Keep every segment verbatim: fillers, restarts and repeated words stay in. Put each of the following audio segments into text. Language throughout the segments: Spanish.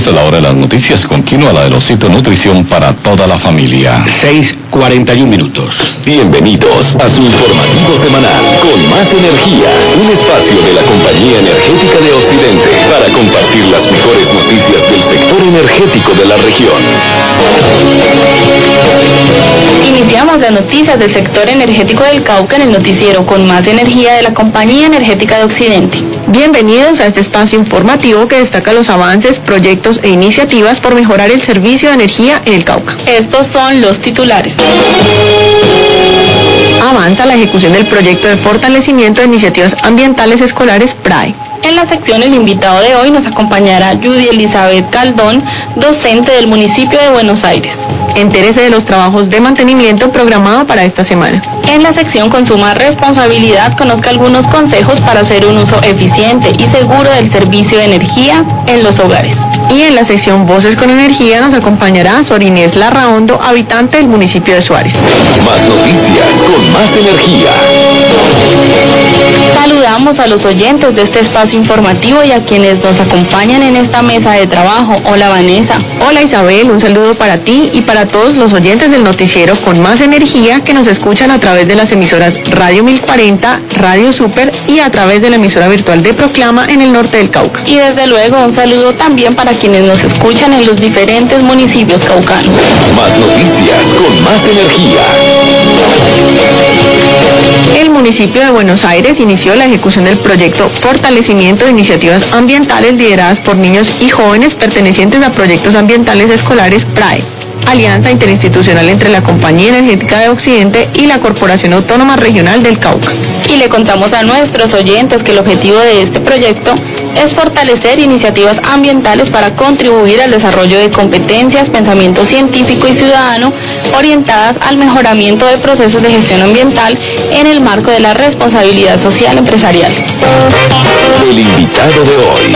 Esta es la hora de las noticias. Continúa la de los Cito Nutrición para toda la familia. seis cuarenta y un minutos. Bienvenidos a su informativo semanal con más energía. Un espacio de la Compañía Energética de Occidente para compartir las mejores noticias del sector energético de la región. Iniciamos las noticias del sector energético del Cauca en el noticiero con más energía de la Compañía Energética de Occidente. Bienvenidos a este espacio informativo que destaca los avances, proyectos e iniciativas por mejorar el servicio de energía en el Cauca. Estos son los titulares. Avanza la ejecución del proyecto de fortalecimiento de iniciativas ambientales escolares P R A E. En la sección el invitado de hoy nos acompañará Judy Elizabeth Caldón, docente del municipio de Buenos Aires. Entérese de los trabajos de mantenimiento programado para esta semana. En la sección Consuma Responsabilidad conozca algunos consejos para hacer un uso eficiente y seguro del servicio de energía en los hogares. Y en la sección Voces con Energía nos acompañará Sor Inés Larraondo, habitante del municipio de Suárez. Más noticias con más energía. Saludamos a los oyentes de este espacio informativo y a quienes nos acompañan en esta mesa de trabajo. Hola Vanessa. Hola Isabel, un saludo para ti y para todos los oyentes del noticiero con más energía que nos escuchan a través de las emisoras Radio mil cuarenta, Radio Super y a través de la emisora virtual de Proclama en el norte del Cauca. Y desde luego un saludo también para quienes nos escuchan en los diferentes municipios caucanos. Más noticias con más energía. El municipio de Buenos Aires inició la ejecución del proyecto Fortalecimiento de Iniciativas Ambientales lideradas por niños y jóvenes pertenecientes a proyectos ambientales escolares P R A E, alianza interinstitucional entre la Compañía Energética de Occidente y la Corporación Autónoma Regional del Cauca. Y le contamos a nuestros oyentes que el objetivo de este proyecto es fortalecer iniciativas ambientales para contribuir al desarrollo de competencias, pensamiento científico y ciudadano orientadas al mejoramiento de procesos de gestión ambiental en el marco de la responsabilidad social empresarial. El invitado de hoy.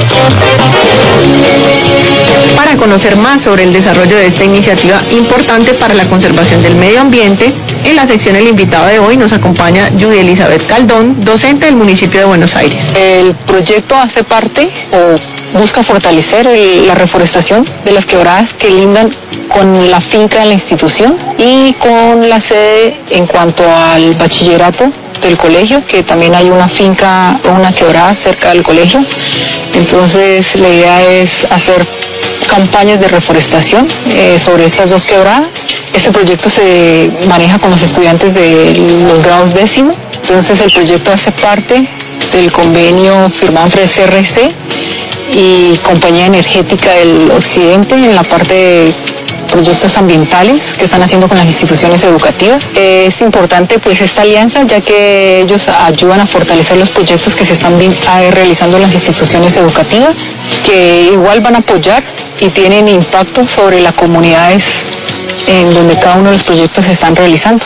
Para conocer más sobre el desarrollo de esta iniciativa importante para la conservación del medio ambiente, en la sección El invitado de hoy nos acompaña Judy Elizabeth Caldón, docente del municipio de Buenos Aires. El proyecto hace parte o busca fortalecer el, la reforestación de las quebradas que lindan con la finca de la institución y con la sede en cuanto al bachillerato del colegio, que también hay una finca o una quebrada cerca del colegio. Entonces la idea es hacer campañas de reforestación eh, sobre estas dos quebradas. Este proyecto se maneja con los estudiantes de los grados décimo, entonces el proyecto hace parte del convenio firmado entre C R C y Compañía Energética del Occidente en la parte de proyectos ambientales que están haciendo con las instituciones educativas. Es importante pues esta alianza, ya que ellos ayudan a fortalecer los proyectos que se están realizando en las instituciones educativas, que igual van a apoyar y tienen impacto sobre las comunidades en donde cada uno de los proyectos se están realizando.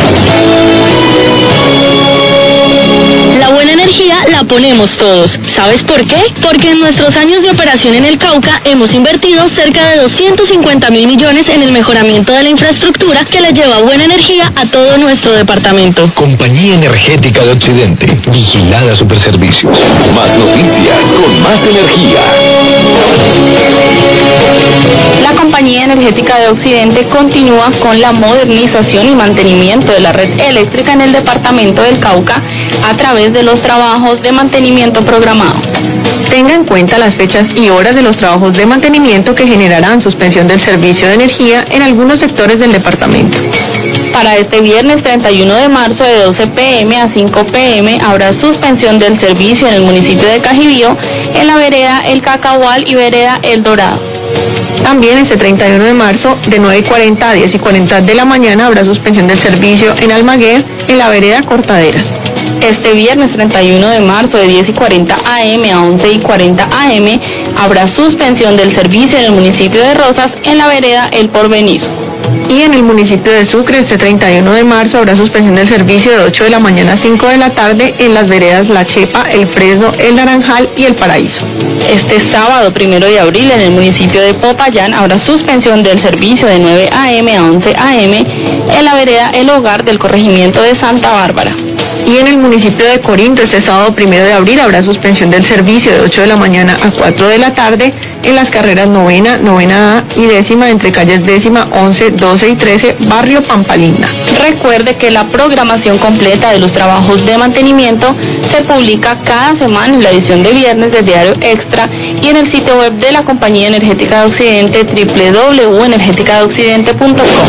La buena energía la ponemos todos. ¿Sabes por qué? Porque en nuestros años de operación en el Cauca hemos invertido cerca de doscientos cincuenta mil millones en el mejoramiento de la infraestructura que le lleva buena energía a todo nuestro departamento. Compañía Energética de Occidente, Vigilada Superservicios. Más noticias con más energía. La Compañía Energética de Occidente continúa con la modernización y mantenimiento de la red eléctrica en el departamento del Cauca a través de los trabajos de mantenimiento programado. Tenga en cuenta las fechas y horas de los trabajos de mantenimiento que generarán suspensión del servicio de energía en algunos sectores del departamento. Para este viernes treinta y uno de marzo de doce pe eme a cinco pe eme habrá suspensión del servicio en el municipio de Cajibío, en la vereda El Cacahual y vereda El Dorado. También este treinta y uno de marzo, de nueve y cuarenta a diez y cuarenta de la mañana, habrá suspensión del servicio en Almaguer, en la vereda Cortaderas. Este viernes treinta y uno de marzo, de diez y cuarenta a eme a once y cuarenta a eme, habrá suspensión del servicio en el municipio de Rosas, en la vereda El Porvenir. Y en el municipio de Sucre, este treinta y uno de marzo, habrá suspensión del servicio de ocho de la mañana a cinco de la tarde en las veredas La Chepa, El Fresno, El Naranjal y El Paraíso. Este sábado primero de abril en el municipio de Popayán habrá suspensión del servicio de nueve a eme a once a eme en la vereda El Hogar del corregimiento de Santa Bárbara. Y en el municipio de Corinto, este sábado primero de abril, habrá suspensión del servicio de ocho de la mañana a cuatro de la tarde en las carreras novena, novena A y décima entre calles décima, once, doce y trece, barrio Pampalinda. Recuerde que la programación completa de los trabajos de mantenimiento se publica cada semana en la edición de viernes del Diario Extra y en el sitio web de la Compañía Energética de Occidente, doble u doble u doble u punto energética de occidente punto com.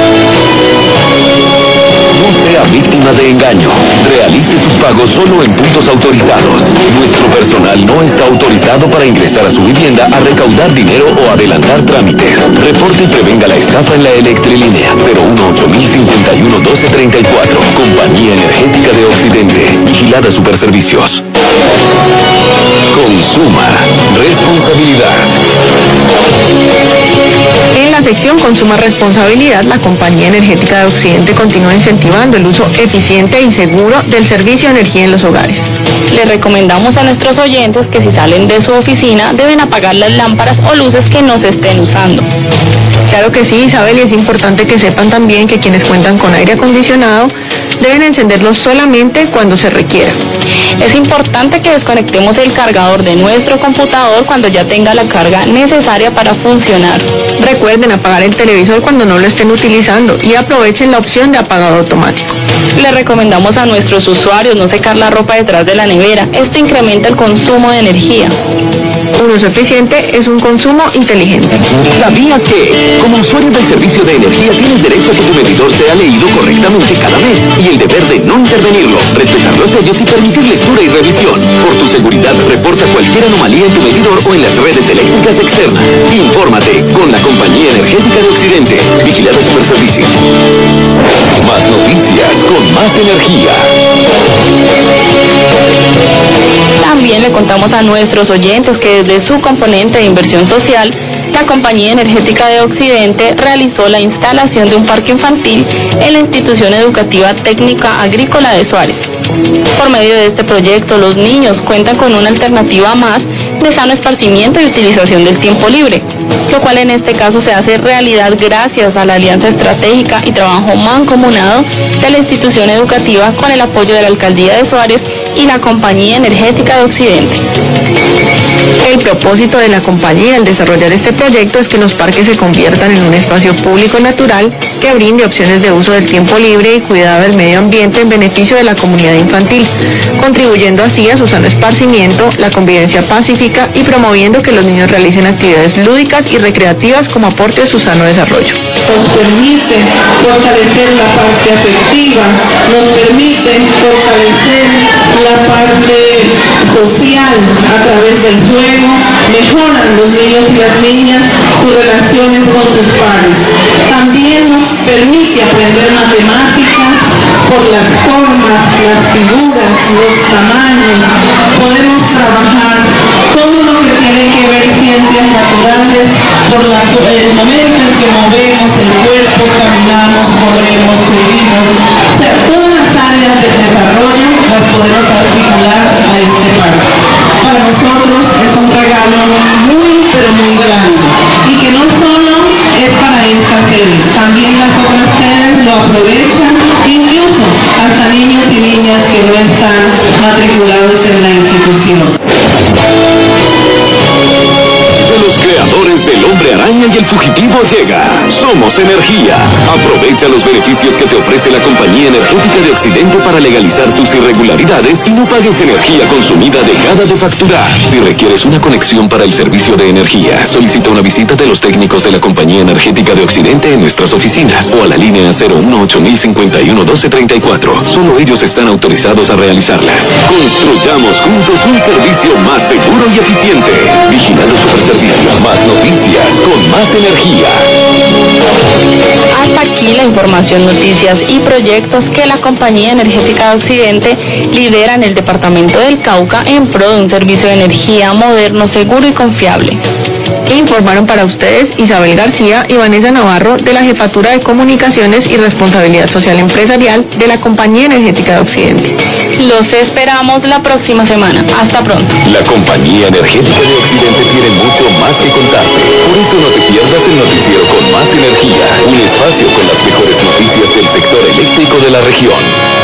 No sea víctima de engaño. Realice sus pagos solo en puntos autorizados. Nuestro personal no está autorizado para ingresar a su vivienda a recaudar dinero o adelantar trámites. Reporte y prevenga la estafa en la Electrilínea cero uno ocho mil cincuenta y uno doce treinta y cuatro. Compañía Energética de Occidente. Vigilada Superservicios. Consuma. Responsabilidad. En la sección Consuma Responsabilidad, la Compañía Energética de Occidente continúa incentivando el uso eficiente y seguro del servicio de energía en los hogares. Le recomendamos a nuestros oyentes que si salen de su oficina deben apagar las lámparas o luces que no se estén usando. Claro que sí, Isabel, y es importante que sepan también que quienes cuentan con aire acondicionado deben encenderlo solamente cuando se requiera. Es importante que desconectemos el cargador de nuestro computador cuando ya tenga la carga necesaria para funcionar. Recuerden apagar el televisor cuando no lo estén utilizando y aprovechen la opción de apagado automático. Le recomendamos a nuestros usuarios no secar la ropa detrás de la nevera. Esto incrementa el consumo de energía. Un uso eficiente es un consumo inteligente. ¿Sabías que, como usuario del servicio de energía, tienes derecho a que tu medidor sea leído correctamente cada mes? Y el deber de no intervenirlo, respetar los sellos y permitir lectura y revisión. Por tu seguridad, reporta cualquier anomalía en tu medidor o en las redes eléctricas externas. Infórmate con la Compañía Energética de Occidente. Vigilada Superservicios. Más noticias con más energía. También le contamos a nuestros oyentes que desde su componente de inversión social, la Compañía Energética de Occidente realizó la instalación de un parque infantil en la institución educativa técnica agrícola de Suárez. Por medio de este proyecto, los niños cuentan con una alternativa más de sano esparcimiento y utilización del tiempo libre, lo cual en este caso se hace realidad gracias a la alianza estratégica y trabajo mancomunado de la institución educativa con el apoyo de la Alcaldía de Suárez y la Compañía Energética de Occidente. El propósito de la compañía al desarrollar este proyecto es que los parques se conviertan en un espacio público natural que brinde opciones de uso del tiempo libre y cuidado del medio ambiente en beneficio de la comunidad infantil, contribuyendo así a su sano esparcimiento, la convivencia pacífica y promoviendo que los niños realicen actividades lúdicas y recreativas como aporte a su sano desarrollo. Nos permite fortalecer la parte afectiva, nos permite fortalecer la parte social a través del juego, mejoran los niños y las niñas sus relaciones con sus pares. También nos permite aprender matemáticas por las formas, las figuras, los tamaños. Podemos trabajar todo lo que tiene que ver ciencias naturales por la, el momento en que movemos el cuerpo, caminamos, corremos, seguimos. O sea, todas las áreas de desarrollo las podemos articular a este parque. Para nosotros es un regalo muy, pero muy grande. Y que no solo es para esta sede, también las otras sedes lo aprovechan, incluso hasta niños y niñas que no están matriculados en la institución. Creadores del Hombre Araña y el Fugitivo llega. Somos Energía. Aprovecha los beneficios que te ofrece la Compañía Energética de Occidente para legalizar tus irregularidades y no pagues energía consumida dejada de facturar. Si requieres una conexión para el servicio de energía, solicita una visita de los técnicos de la Compañía Energética de Occidente en nuestras oficinas o a la línea cero uno ocho mil cincuenta y uno doce treinta y cuatro. Solo ellos están autorizados a realizarlas. Construyamos juntos un servicio más seguro y eficiente. Vigilando Superservicios. Más noticias con más energía. Hasta aquí la información, noticias y proyectos que la Compañía Energética de Occidente lidera en el departamento del Cauca en pro de un servicio de energía moderno, seguro y confiable. Informaron para ustedes Isabel García y Vanessa Navarro de la Jefatura de Comunicaciones y Responsabilidad Social Empresarial de la Compañía Energética de Occidente. Los esperamos la próxima semana. Hasta pronto. La Compañía Energética de Occidente tiene mucho más que contarte. Por eso no te pierdas el noticiero con más energía. Un espacio con las mejores noticias del sector eléctrico de la región.